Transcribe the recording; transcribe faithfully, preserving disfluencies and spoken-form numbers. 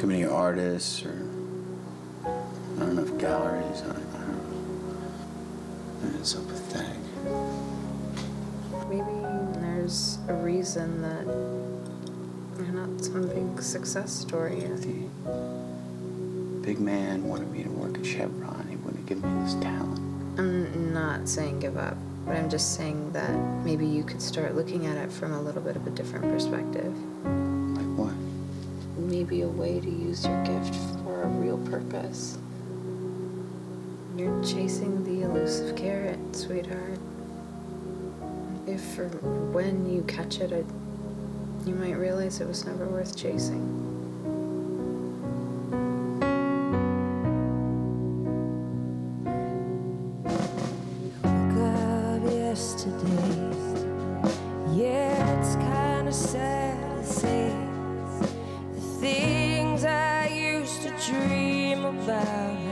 too many artists or not enough galleries. I, I don't know. And it's so pathetic. Maybe there's a reason that you're not some big success story yet. The big man wanted me to work at Chevron. He wouldn't give me this talent. I'm not saying give up, but I'm just saying that maybe you could start looking at it from a little bit of a different perspective. Like what? Maybe a way to use your gift for a real purpose. You're chasing the elusive carrot, sweetheart. If or when you catch it, it, you might realize it was never worth chasing. Yesterday, yeah, it's kinda sad to think the things I used to dream about